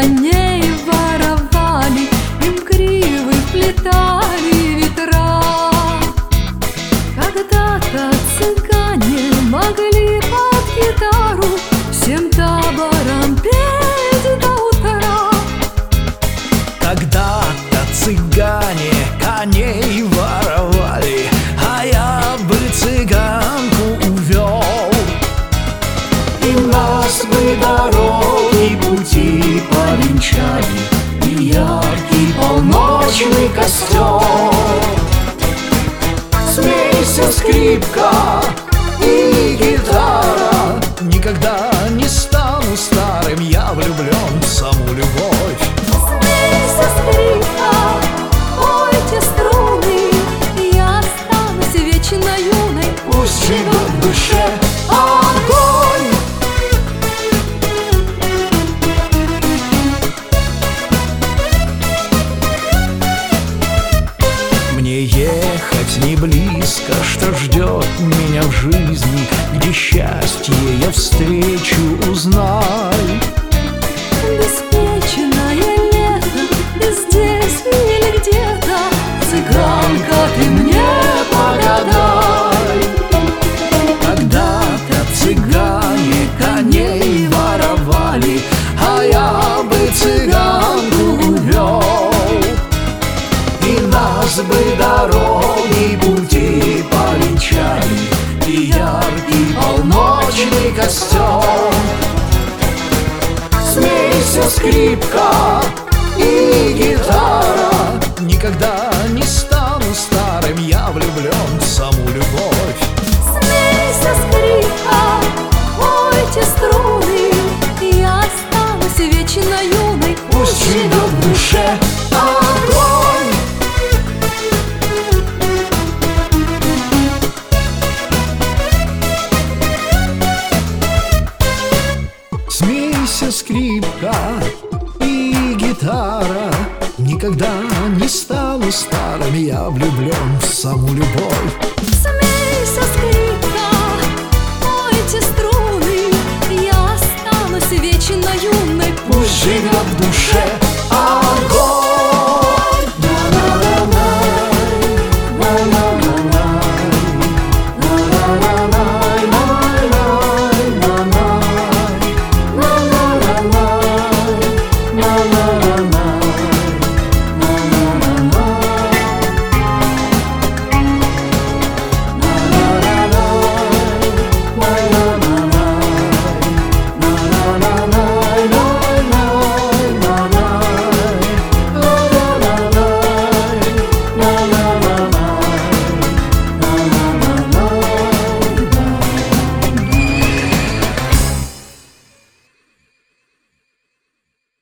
коней воровали, им гривы вплетали ветра. Когда-то цыгане могли под гитару всем табором петь до утра. Когда-то цыгане коней воровали, а я бы цыганку увел. И нас бы дороги, пути повенчали, и яркий полночный костер. Смейся, скрипка и гитара, никогда не стану старым, я влюблен в саму любовь. Смейся, скрипка, пойте струны, я останусь вечно юной, Пусть живет в душе огонь. Мне ехать не близко, что ждет меня в жизни, где счастье я встречу, узнай. беспечное лето, и здесь или где-то, цыганка, ты мне погадай. Когда-то цыгане коней воровали, а я бы цыганку увел. И нас бы дороги, пути повенчали, и яркий полночный костер. Смейся, скрипка и гитара, никогда не стану старым, я влюблен в саму любовь. Смейся, скрипка, пойте струны, я останусь вечно юной, Пусть живет в душе огонь. Смейся, скрипка и гитара, никогда не стану старым, я влюблен в саму любовь. Смейся, скрипка, пойте струны, я останусь вечно юной, Пусть живет в душе